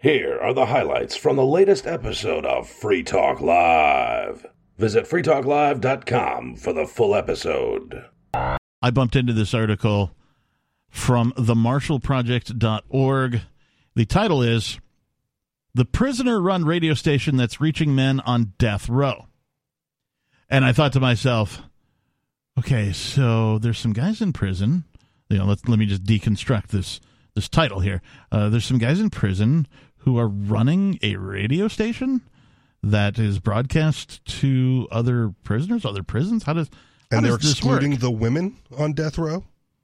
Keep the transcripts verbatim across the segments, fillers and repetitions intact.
Here are the highlights from the latest episode of Free Talk Live. Visit free talk live dot com for the full episode. I bumped into this article from the marshall project dot org. The title is The Prisoner-Run Radio Station That's Reaching Men on Death Row. And I thought to myself, okay, so there's some guys in prison. You know, let's let me just deconstruct this this title here. Uh, there's some guys in prison who are running a radio station that is broadcast to other prisoners, other prisons. How does how and does they're this excluding work? the women on death row?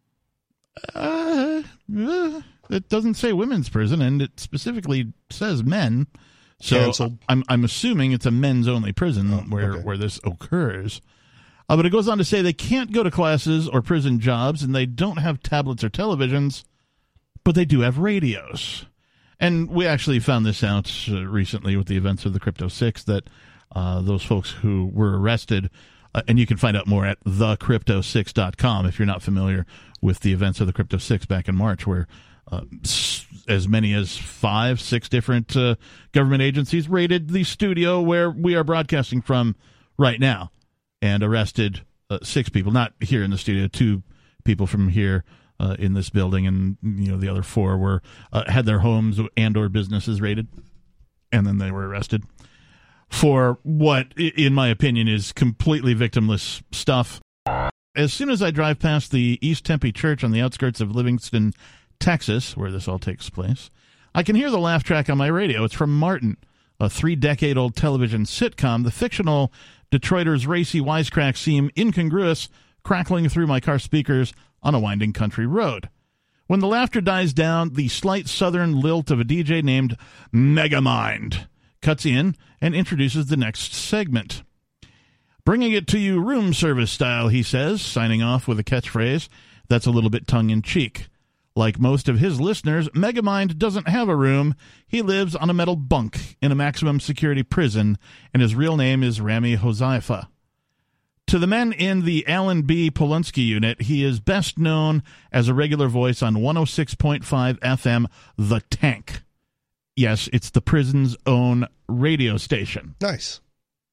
Uh, uh, it doesn't say women's prison, and it specifically says men. So Canceled. I'm I'm assuming it's a men's only prison Oh, where okay. where this occurs. Uh, but it goes on to say they can't go to classes or prison jobs, and they don't have tablets or televisions, but they do have radios. And we actually found this out uh, recently with the events of the Crypto Six, that uh, those folks who were arrested, uh, and you can find out more at the crypto six dot com if you're not familiar with the events of the Crypto Six back in March, where uh, s- as many as five, six different uh, government agencies raided the studio where we are broadcasting from right now and arrested uh, six people, not here in the studio, two people from here uh, in this building, and you know the other four were uh, had their homes and or businesses raided, and then they were arrested for what, in my opinion, is completely victimless stuff. As soon as I drive past the East Tempe Church on the outskirts of Livingston, Texas, where this all takes place, I can hear the laugh track on my radio. It's from Martin, a three-decade-old television sitcom. The fictional Detroiters' racy wisecracks seem incongruous, crackling through my car speakers on a winding country road. When the laughter dies down, the slight southern lilt of a D J named Megamind cuts in and introduces the next segment. Bringing it to you room service style, he says, signing off with a catchphrase that's a little bit tongue-in-cheek. Like most of his listeners, Megamind doesn't have a room. He lives on a metal bunk in a maximum security prison, and his real name is Rami Hozaifa. To the men in the Alan B. Polunsky unit, he is best known as a regular voice on one oh six point five F M, The Tank. Yes, it's the prison's own radio station. Nice.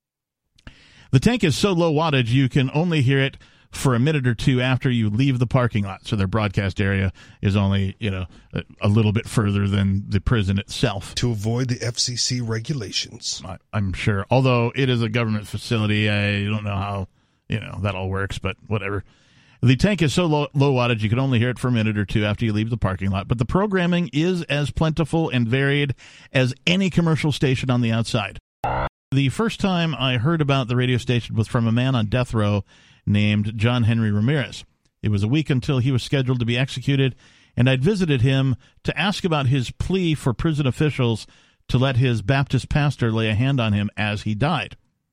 The Tank is so low wattage you can only hear it for a minute or two after you leave the parking lot. So their broadcast area is only, you know, a, a little bit further than the prison itself. To avoid the F C C regulations. I, I'm sure. Although it is a government facility, I don't know how, you know, that all works, but whatever. The Tank is so low, low wattage you can only hear it for a minute or two after you leave the parking lot. But the programming is as plentiful and varied as any commercial station on the outside. The first time I heard about the radio station was from a man on death row named John Henry Ramirez. It was a week until he was scheduled to be executed, and I'd visited him to ask about his plea for prison officials to let his Baptist pastor lay a hand on him as he died.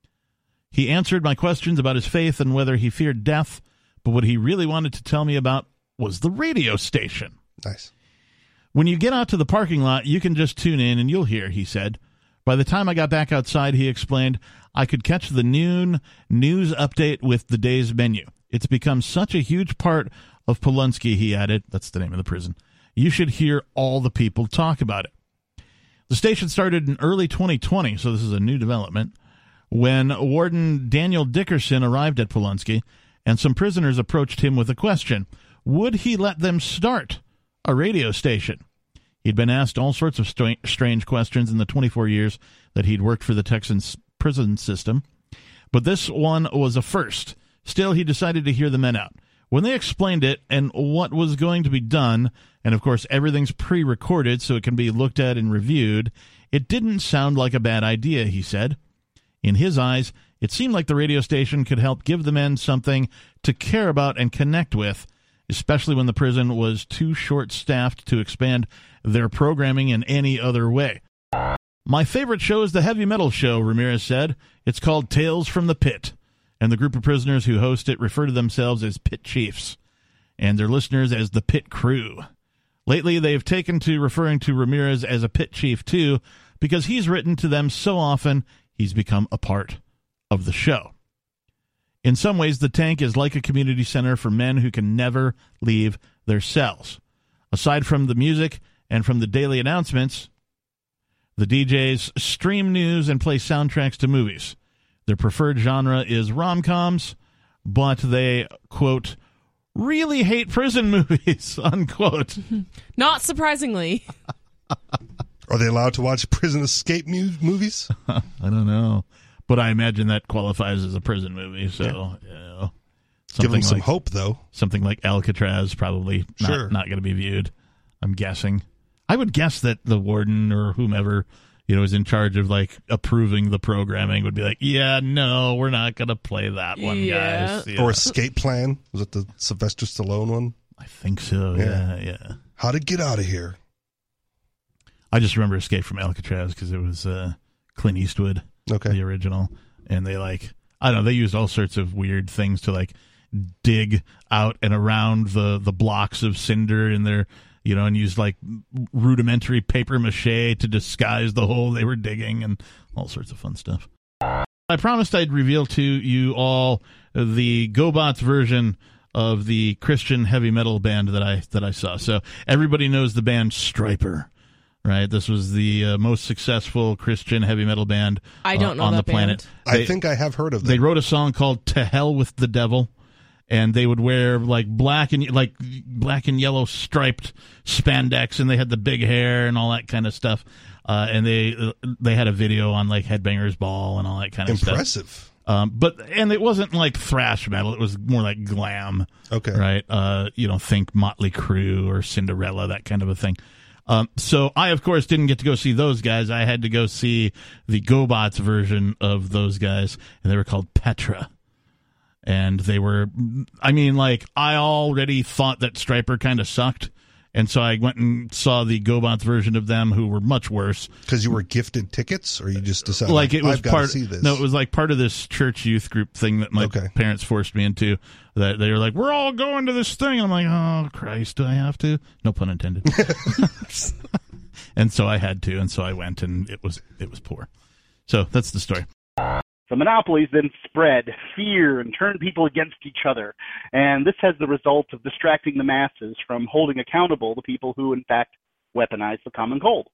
He answered my questions about his faith and whether he feared death, but what he really wanted to tell me about was the radio station. Nice. When you get out to the parking lot, you can just tune in and you'll hear, he said. By the time I got back outside, he explained, I could catch the noon news update with the day's menu. It's become such a huge part of Polunsky, he added. That's the name of the prison. You should hear all the people talk about it. The station started in early twenty twenty, so this is a new development, when Warden Daniel Dickerson arrived at Polunsky, and some prisoners approached him with a question. Would he let them start a radio station? He'd been asked all sorts of st- strange questions in the twenty-four years that he'd worked for the Texan prison system, but this one was a first. Still, he decided to hear the men out. When they explained it and what was going to be done, and of course everything's pre-recorded so it can be looked at and reviewed, it didn't sound like a bad idea, he said. In his eyes, it seemed like the radio station could help give the men something to care about and connect with, especially when the prison was too short-staffed to expand their programming in any other way. My favorite show is the Heavy Metal Show, Ramirez said. It's called Tales from the Pit, and the group of prisoners who host it refer to themselves as Pit Chiefs, and their listeners as the Pit Crew. Lately, they've taken to referring to Ramirez as a Pit Chief, too, because he's written to them so often he's become a part of the show. In some ways, the Tank is like a community center for men who can never leave their cells. Aside from the music and from the daily announcements, The D Js stream news and play soundtracks to movies. Their preferred genre is rom-coms, but they, quote, really hate prison movies, unquote. Not surprisingly. Are they allowed to watch prison escape mu- movies? I don't know. But I imagine that qualifies as a prison movie, so, yeah. you know. Give them some like, hope, though. Something like Alcatraz, probably not, sure. not going to be viewed, I'm guessing. I would guess that the warden or whomever, you know, is in charge of, like, approving the programming would be like, yeah, no, we're not going to play that one, yeah. guys. Yeah. Or Escape Plan. Was it the Sylvester Stallone one? I think so, yeah, yeah. yeah. How to get out of here. I just remember Escape from Alcatraz because it was uh, Clint Eastwood, okay. the original. And they, like, I don't know, they used all sorts of weird things to, like, dig out and around the, the blocks of cinder in their... You know, and used like rudimentary paper mache to disguise the hole they were digging and all sorts of fun stuff. I promised I'd reveal to you all the GoBots version of the Christian heavy metal band that I that I saw. So everybody knows the band Stryper, right? This was the uh, most successful Christian heavy metal band I don't uh, know on that the planet. band. They, I think I have heard of them. They wrote a song called "To Hell with the Devil." And they would wear like black and like black and yellow striped spandex, and they had the big hair and all that kind of stuff. Uh, and they they had a video on like Headbangers Ball and all that kind of Impressive. stuff. Um, but and it wasn't like thrash metal; it was more like glam. Okay, right? Uh, you know, think Motley Crue or Cinderella, that kind of a thing. Um, so I, of course, didn't get to go see those guys. I had to go see the GoBots version of those guys, and they were called Petra. And they were, I mean, like, I already thought that Stryper kind of sucked. And so I went and saw the GoBots version of them, who were much worse. Because you were gifted tickets, or you just decided, like, it was I've got part, to see this? No, it was like part of this church youth group thing that my okay. parents forced me into. That they were like, we're all going to this thing. And I'm like, oh, Christ, do I have to? No pun intended. And so I had to, and so I went, and it was it was poor. So that's the story. The monopolies then spread fear and turn people against each other, and this has the result of distracting the masses from holding accountable the people who, in fact, weaponize the common cold.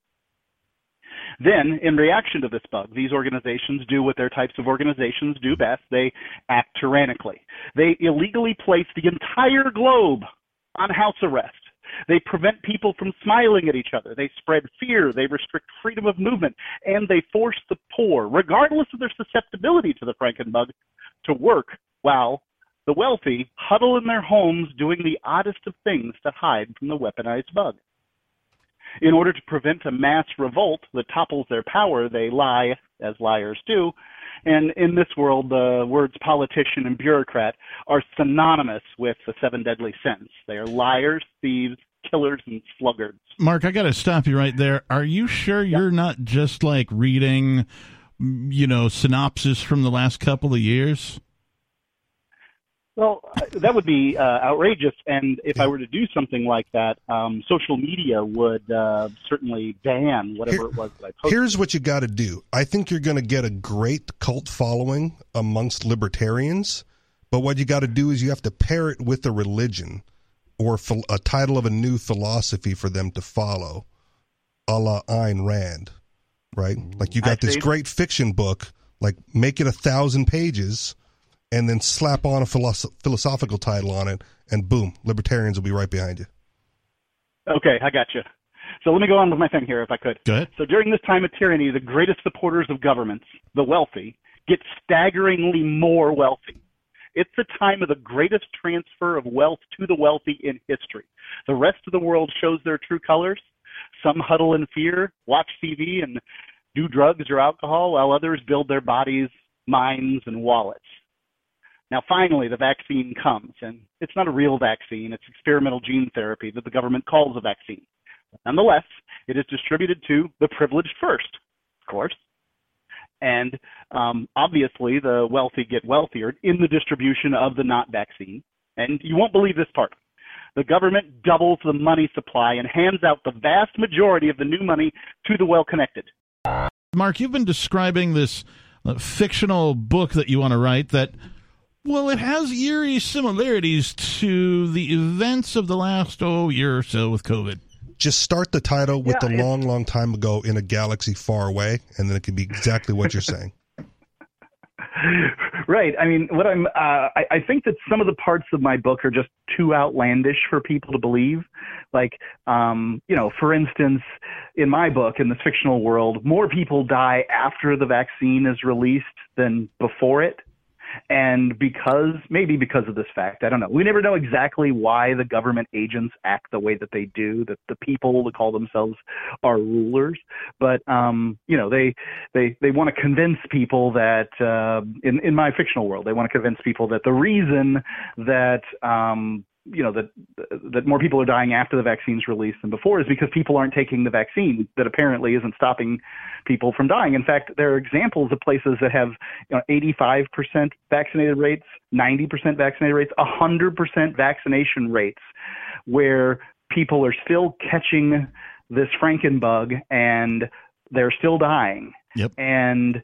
Then, in reaction to this bug, these organizations do what their types of organizations do best. They act tyrannically. They illegally place the entire globe on house arrest. They prevent people from smiling at each other. They spread fear. They restrict freedom of movement. And they force the poor, regardless of their susceptibility to the Frankenbug, to work while the wealthy huddle in their homes doing the oddest of things to hide from the weaponized bug. In order to prevent a mass revolt that topples their power, they lie, as liars do. And in this world, the words politician and bureaucrat are synonymous with the seven deadly sins. They are liars, thieves, killers, and sluggards. Mark, I got to stop you right there. Are you sure Yep. you're not just like reading, you know, synopsis from the last couple of years? Well, that would be uh, outrageous, and if I were to do something like that, um, social media would uh, certainly ban whatever Here- it was that I posted. Here's what you got to do. I think you're going to get a great cult following amongst libertarians, but what you got to do is you have to pair it with a religion or phil- a title of a new philosophy for them to follow, a la Ayn Rand, right? Like you I got this see. great fiction book, like make it a thousand pages, and then slap on a philosoph- philosophical title on it, and boom, libertarians will be right behind you. Okay, I got you. So let me go on with my thing here, if I could. Go ahead. So during this time of tyranny, the greatest supporters of governments, the wealthy, get staggeringly more wealthy. It's the time of the greatest transfer of wealth to the wealthy in history. The rest of the world shows their true colors. Some huddle in fear, watch T V, and do drugs or alcohol, while others build their bodies, minds, and wallets. Now, finally, the vaccine comes, and it's not a real vaccine. It's experimental gene therapy that the government calls a vaccine. Nonetheless, it is distributed to the privileged first, of course. And um, obviously, the wealthy get wealthier in the distribution of the not vaccine. And you won't believe this part. The government doubles the money supply and hands out the vast majority of the new money to the well-connected. Mark, you've been describing this uh, fictional book that you want to write that, well, it has eerie similarities to the events of the last, oh, year or so with COVID. Just start the title with Yeah, the it's- long, long time ago in a galaxy far away, and then it could be exactly what you're saying. Right. I mean, what I'm, uh, I, I think that some of the parts of my book are just too outlandish for people to believe. Like, um, you know, for instance, in my book, in this fictional world, more people die after the vaccine is released than before it. And because, maybe because of this fact, I don't know. We never know exactly why the government agents act the way that they do, that the people that call themselves are rulers. But, um, you know, they they, they want to convince people that, uh, in, in my fictional world, they want to convince people that the reason that, um, you know, that that more people are dying after the vaccine's released than before is because people aren't taking the vaccine that apparently isn't stopping people from dying. In fact, there are examples of places that have, you know, eighty-five percent vaccinated rates, ninety percent vaccinated rates, one hundred percent vaccination rates, where people are still catching this Frankenbug and they're still dying. Yep. And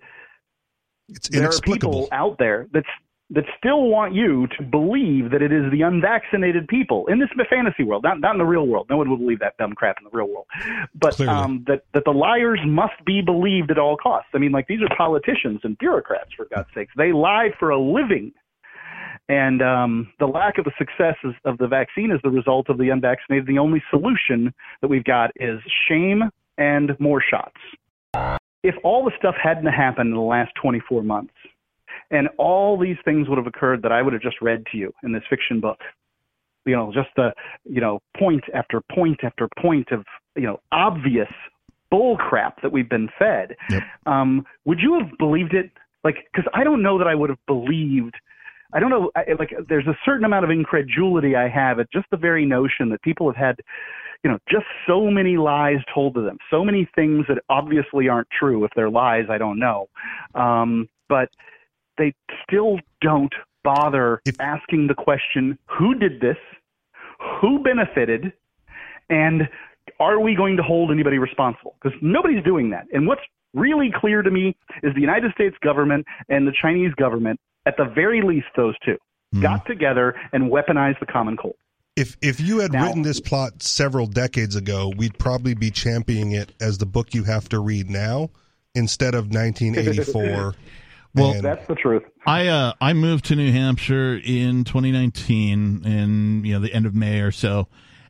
It's there are inexplicable. people out there that's that still want you to believe that it is the unvaccinated people in this fantasy world, not, not in the real world. No one would believe that dumb crap in the real world. But um, that, that the liars must be believed at all costs. I mean, like, these are politicians and bureaucrats, for God's sakes. They lie for a living. And um, the lack of the success of the vaccine is the result of the unvaccinated. The only solution that we've got is shame and more shots. If all the stuff hadn't happened in the last twenty-four months, and all these things would have occurred that I would have just read to you in this fiction book, you know, just the, you know, point after point after point of, you know, obvious bull crap that we've been fed. Yep. Um, would you have believed it? Like, because I don't know that I would have believed. I don't know. I, like, there's a certain amount of incredulity I have at just the very notion that people have had, you know, just so many lies told to them, so many things that obviously aren't true. If they're lies, I don't know. Um, but they still don't bother If, asking the question, who did this? Who benefited? And are we going to hold anybody responsible? Because nobody's doing that. And what's really clear to me is the United States government and the Chinese government, at the very least those two, mm. got together and weaponized the common cold. If if you had now, written this plot several decades ago, we'd probably be championing it as the book you have to read now instead of nineteen eighty-four. Well, and that's the truth. I uh, I moved to New Hampshire in twenty nineteen, in you know the end of May or so,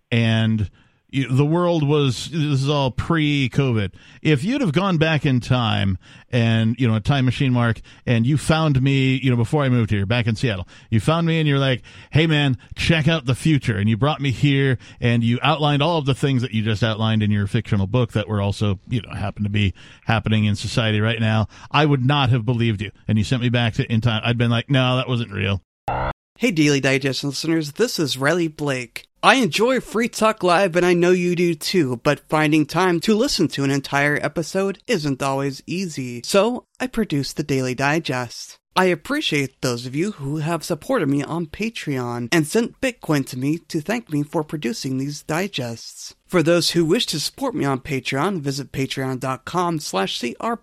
and you, the world was, this is all pre-COVID. If you'd have gone back in time and, you know, a time machine, Mark, and you found me, you know, before I moved here, back in Seattle, you found me and you're like, hey man, check out the future. And you brought me here and you outlined all of the things that you just outlined in your fictional book that were also, you know, happen to be happening in society right now. I would not have believed you. And you sent me back to in time. I'd been like, no, that wasn't real. Hey, Daily Digest listeners, this is Riley Blake. I enjoy Free Talk Live, and I know you do too, but finding time to listen to an entire episode isn't always easy. So, I produce the Daily Digest. I appreciate those of you who have supported me on Patreon and sent Bitcoin to me to thank me for producing these digests. For those who wish to support me on Patreon, visit patreon.com slash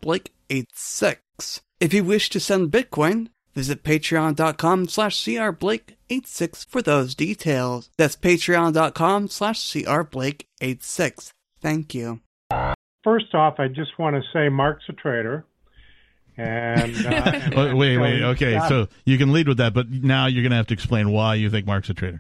crblake86. If you wish to send Bitcoin, visit patreon.com slash crblake86 for those details. That's patreon.com slash crblake86. Thank you. First off, I just want to say Mark's a traitor. And, uh, and wait, wait, wait. Okay, uh, so you can lead with that, but now you're going to have to explain why you think Mark's a traitor.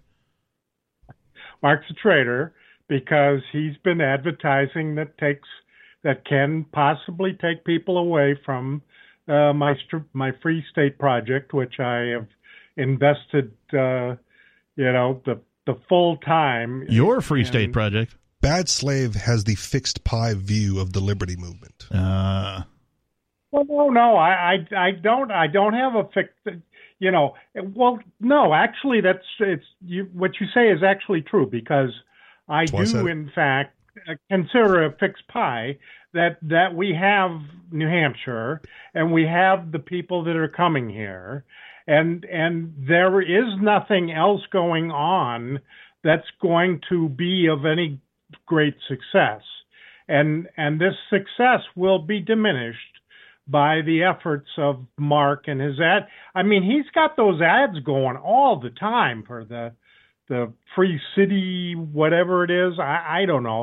Mark's a traitor because he's been advertising that takes that can possibly take people away from uh, my my Free State project, which I have invested, uh, you know, the the full time. Your Free in, State project. Bad Slave has the fixed pie view of the Liberty Movement. Uh Well, no, no, I, I, I don't, I don't have a fixed, you know. Well, no, actually, that's it's you. What you say is actually true because I That's do, in fact, consider a fixed pie that that we have New Hampshire and we have the people that are coming here, and and there is nothing else going on that's going to be of any great success, and and this success will be diminished by the efforts of Mark and his ad. I mean, he's got those ads going all the time for the the Free City, whatever it is. I, I don't know.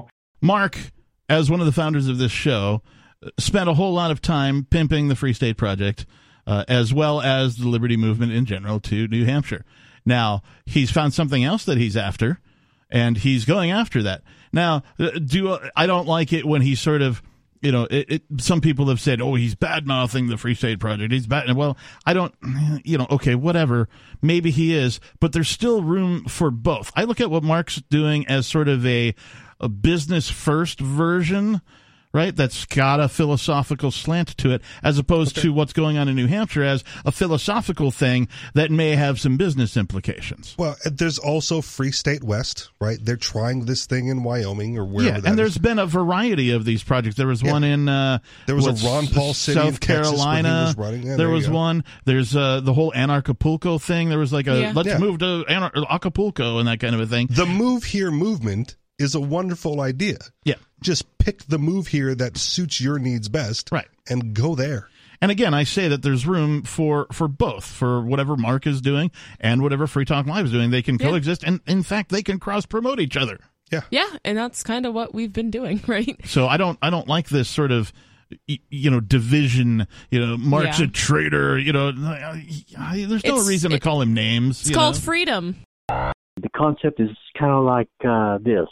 Mark, as one of the founders of this show, spent a whole lot of time pimping the Free State Project, uh, as well as the Liberty Movement in general, to New Hampshire. Now, he's found something else that he's after, and he's going after that. Now, do I don't like it when he sort of, you know, it, it, some people have said, oh, he's bad-mouthing the Free State Project. He's bad. Well, I don't, you know, okay, whatever. Maybe he is, but there's still room for both. I look at what Mark's doing as sort of a, a business-first version, right, that's got a philosophical slant to it, as opposed okay. to what's going on in New Hampshire as a philosophical thing that may have some business implications. Well, there's also Free State West, right? They're trying this thing in Wyoming or wherever. Yeah, that and there's is. been a variety of these projects. There was yeah. one in uh, there was a Ron Paul city South in Texas Carolina. Where he was running. Yeah, there there was one. There's uh, the whole Anarchapulco thing. There was like a yeah. let's yeah. move to Anar- Acapulco and that kind of a thing. The Move Here movement is a wonderful idea. Yeah. Just pick the move here that suits your needs best, right, and go there. And again, I say that there's room for, for both, for whatever Mark is doing and whatever Free Talk Live is doing. They can yeah. coexist, and in fact, they can cross-promote each other. Yeah, yeah, and that's kind of what we've been doing, right? So I don't, I don't like this sort of, you know, division. You know, Mark's yeah. a traitor. You know, there's no it's, reason to it, call him names. It's called know? freedom. The concept is kind of like uh, this: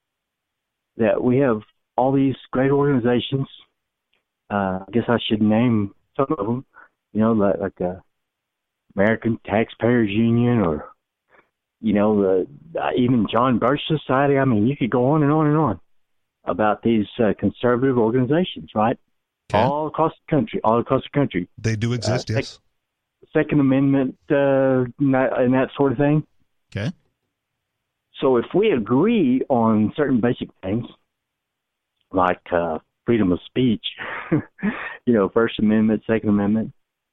that we have all these great organizations. Uh, I guess I should name some of them. You know, like, like the American Taxpayers Union, or you know, the uh, even John Birch Society. I mean, you could go on and on and on about these uh, conservative organizations, right? Okay. All across the country, all across the country. They do exist, uh, yes. Second Amendment uh, and, that, and that sort of thing. Okay. So if we agree on certain basic things, like uh, freedom of speech, you know, First Amendment, Second Amendment,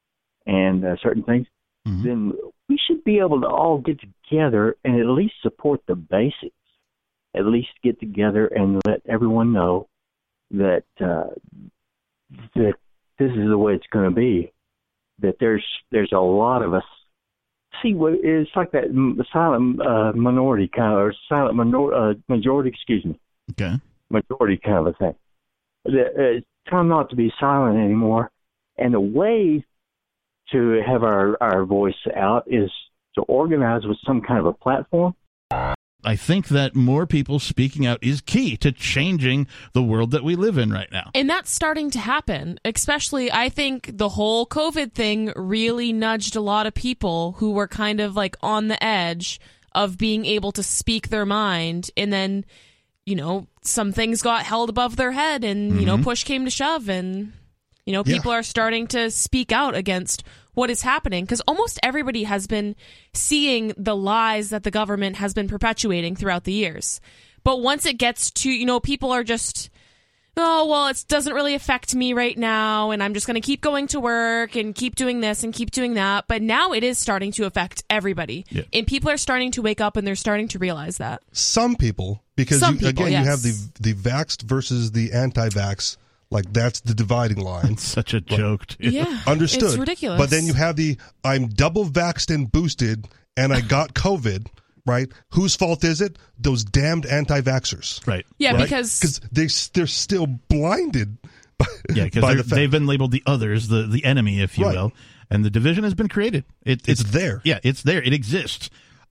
and uh, certain things, mm-hmm. then we should be able to all get together and at least support the basics. At least get together and let everyone know that uh, that this is the way it's going to be. That there's there's a lot of us. See, it's like that silent uh, minority kind of, or silent minor, uh, majority, excuse me. Okay. Majority kind of a thing. It's time not to be silent anymore. And the way to have our, our voice out is to organize with some kind of a platform. I think that more people speaking out is key to changing the world that we live in right now. And that's starting to happen. Especially, I think the whole COVID thing really nudged a lot of people who were kind of like on the edge of being able to speak their mind. And then, you know, some things got held above their head and, mm-hmm. you know, push came to shove. And, you know, people yeah. are starting to speak out against what is happening, because almost everybody has been seeing the lies that the government has been perpetuating throughout the years. But once it gets to, you know, people are just, oh, well, it doesn't really affect me right now, and I'm just going to keep going to work and keep doing this and keep doing that. But now it is starting to affect everybody. Yeah. And people are starting to wake up and they're starting to realize that. Some people, because Some you, people, again, yes. you have the, the vaxxed versus the anti-vax. Like, that's the dividing line. It's such a joke, too. Yeah, understood. It's ridiculous. But then you have the, I'm double vaxxed and boosted, and I got COVID, right? Whose fault is it? Those damned anti-vaxxers. Right. Yeah, right? because... Because they, they're still blinded by, yeah, by the fact. They've been labeled the others, the, the enemy, if you right. will. And the division has been created. It, it's, it's there. Yeah, it's there. It exists.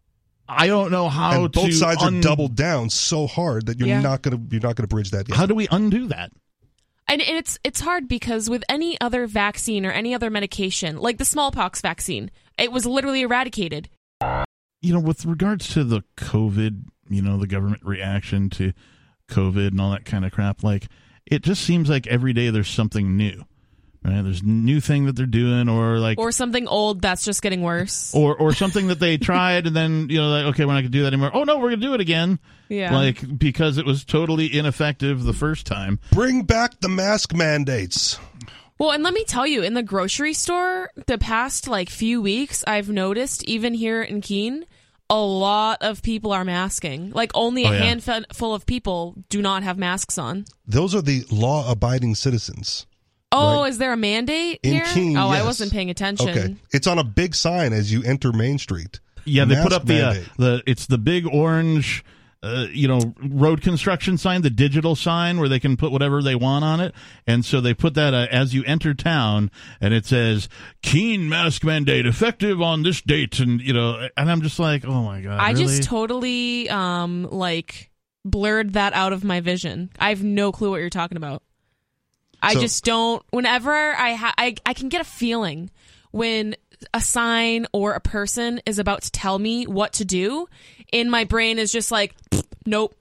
I don't know how and both to sides un- are doubled down so hard that you're yeah. not going to you're not going to bridge that gap. How do we undo that? And it's it's hard because with any other vaccine or any other medication, like the smallpox vaccine, it was literally eradicated. You know, with regards to the COVID, you know, the government reaction to COVID and all that kind of crap, like, it just seems like every day there's something new. Right? There's a new thing that they're doing, or like, or something old that's just getting worse, or or something that they tried and then, you know, like, okay, we're not gonna do that anymore. Oh no, we're gonna do it again. Yeah, like, because it was totally ineffective the first time. Bring back the mask mandates. Well, and let me tell you, in the grocery store, the past like few weeks, I've noticed even here in Keene, a lot of people are masking. Like, only a oh, yeah. handful of people do not have masks on. Those are the law-abiding citizens. Oh, right? Is there a mandate in here? Keene, oh, yes. I wasn't paying attention. Okay, it's on a big sign as you enter Main Street. Yeah, they Mask put up the uh, mandate. the it's the big orange uh, you know, road construction sign, the digital sign where they can put whatever they want on it. And so they put that uh, as you enter town, and it says, Keene mask mandate effective on this date. And, you know, and I'm just like, oh, my God. I really? just totally, um, like, blurred that out of my vision. I have no clue what you're talking about. I So- just don't. Whenever I, ha- I I can get a feeling when a sign or a person is about to tell me what to do, in my brain is just like, nope,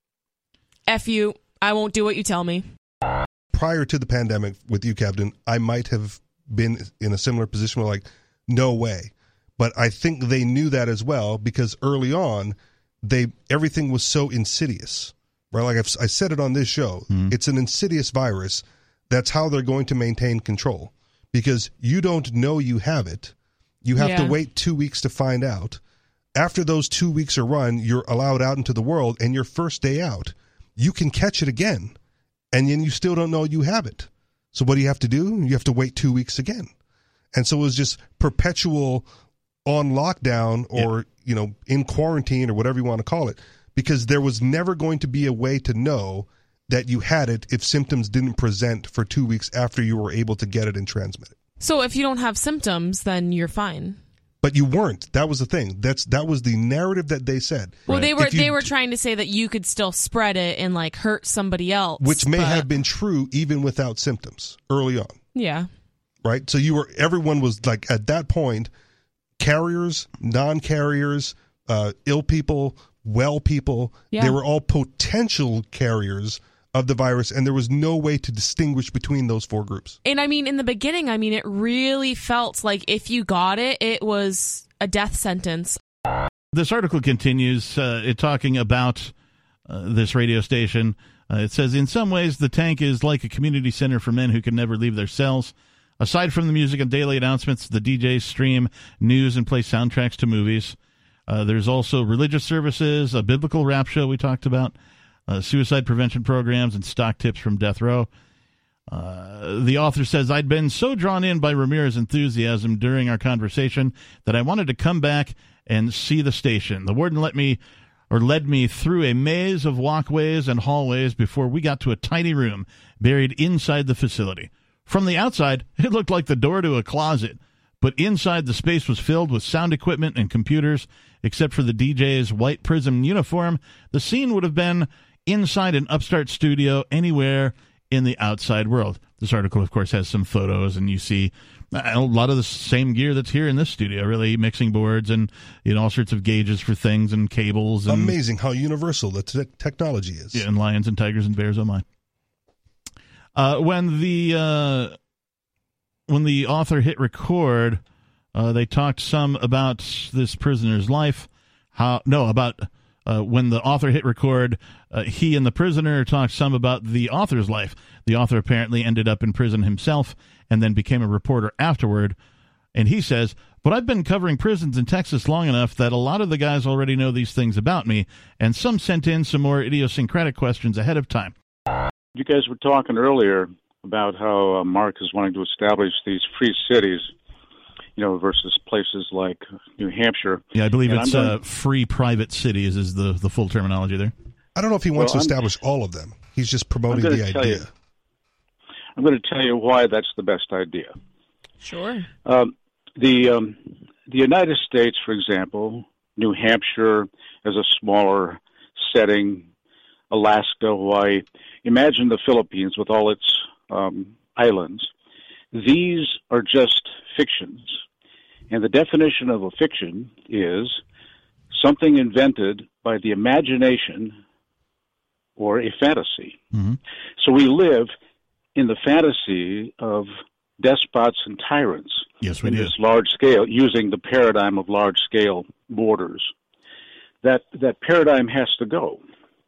F you, I won't do what you tell me. Prior to the pandemic with you, Captain, I might have been in a similar position where like, no way. But I think they knew that as well, because early on, they everything was so insidious. Right? Like I've, I said it on this show, Mm-hmm. it's an insidious virus. That's how they're going to maintain control, because you don't know you have it. You have Yeah. to wait two weeks to find out. After those two weeks are run, you're allowed out into the world, and your first day out, you can catch it again, and then you still don't know you have it. So what do you have to do? You have to wait two weeks again. And so it was just perpetual on lockdown or, yeah. you know, in quarantine or whatever you want to call it, because there was never going to be a way to know that you had it if symptoms didn't present for two weeks after you were able to get it and transmit it. So if you don't have symptoms, then you're fine. But you weren't. That was the thing. That's that was the narrative that they said. Well, Right. they were If you- they were trying to say that you could still spread it and like hurt somebody else, Which may but- have been true even without symptoms early on. Yeah. Right? So you were everyone was like at that point, carriers, non-carriers, uh, ill people, well people, Yeah. they were all potential carriers of the virus, and there was no way to distinguish between those four groups. And I mean, in the beginning, I mean, it really felt like if you got it, it was a death sentence. This article continues uh, it talking about uh, this radio station. Uh, it says, in some ways, the tank is like a community center for men who can never leave their cells. Aside from the music and daily announcements, the D Js stream news and play soundtracks to movies. Uh, there's also religious services, a biblical rap show we talked about, uh, suicide prevention programs, and stock tips from death row. Uh, the author says, I'd been so drawn in by Ramirez's enthusiasm during our conversation that I wanted to come back and see the station. The warden let me, or led me through a maze of walkways and hallways before we got to a tiny room buried inside the facility. From the outside, it looked like the door to a closet, but inside the space was filled with sound equipment and computers. Except for the D J's white prism uniform, the scene would have been inside an upstart studio anywhere in the outside world. This article, of course, has some photos, and you see a lot of the same gear that's here in this studio, really, mixing boards and, you know, all sorts of gauges for things and cables. And, amazing how universal the te- technology is. Yeah, and lions and tigers and bears, oh my. Uh, when the uh, when the author hit record, uh, they talked some about this prisoner's life. How no about uh, when the author hit record, uh, he and the prisoner talked some about the author's life. The author apparently ended up in prison himself and then became a reporter afterward. And he says, but I've been covering prisons in Texas long enough that a lot of the guys already know these things about me, and some sent in some more idiosyncratic questions ahead of time. You guys were talking earlier about how uh, Mark is wanting to establish these free cities, you know, versus places like New Hampshire. Yeah, I believe and it's going, uh, free private cities is the, the full terminology there. I don't know if he wants well, to I'm, establish all of them. He's just promoting I'm the tell idea. You, I'm going to tell you why that's the best idea. Sure. Um, the um, the United States, for example, New Hampshire as a smaller setting, Alaska, Hawaii. Imagine the Philippines with all its um, islands. These are just fictions. And the definition of a fiction is something invented by the imagination or a fantasy. Mm-hmm. So we live in the fantasy of despots and tyrants. Yes, we in do. This large scale, using the paradigm of large scale borders. That that paradigm has to go.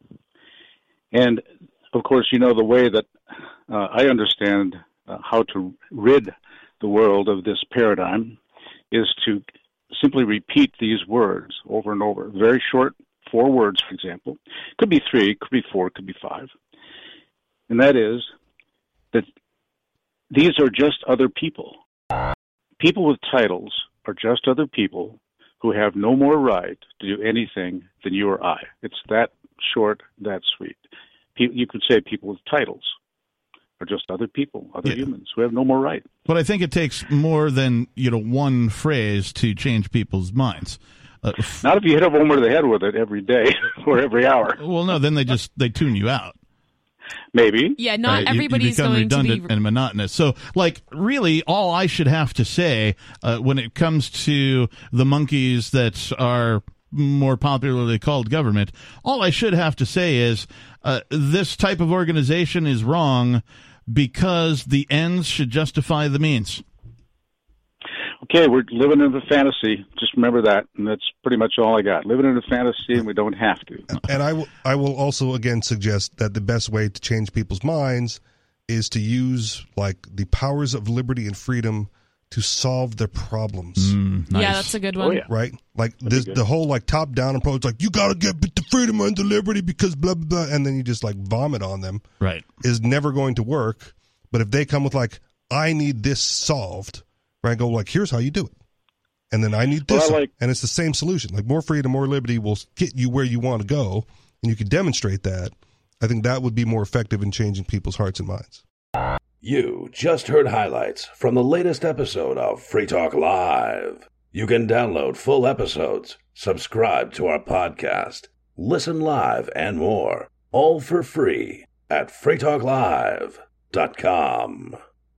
And of course, you know the way that uh, I understand uh, how to rid the world of this paradigm is to simply repeat these words over and over. Very short, four words, for example. Could be three, could be four, could be five. And that is that these are just other people. People with titles are just other people who have no more right to do anything than you or I. It's that short, that's sweet. Pe- You could say people with titles are just other people, other Yeah. humans who have no more right. But I think it takes more than, you know, one phrase to change people's minds. Uh, f- Not if you hit them over the head with it every day or every hour. well, no, then they just they tune you out. Maybe. Yeah, Uh, not you- you everybody's become going to redundant be. and monotonous. So, like, really, all I should have to say uh, when it comes to the monkeys that are more popularly called government, all I should have to say is uh, this type of organization is wrong because the ends should justify the means. Okay, we're living in a fantasy. Just remember that, and that's pretty much all I got. Living in a fantasy, and we don't have to. And I will, I will also again suggest that the best way to change people's minds is to use like the powers of liberty and freedom to solve their problems. Mm, nice. Yeah, that's a good one. Oh, yeah. Right? Like this, good. the whole like top down approach, like you got to get the freedom and the liberty because blah, blah, blah, and then you just like vomit on them Right. is never going to work. But if they come with like, I need this solved, right? Go like, here's how you do it. And then I need Well, this. I like- and it's the same solution. Like more freedom, more liberty will get you where you want to go. And you can demonstrate that. I think that would be more effective in changing people's hearts and minds. You just heard highlights from the latest episode of Free Talk Live. You can download full episodes, subscribe to our podcast, listen live, and more, all for free at free talk live dot com.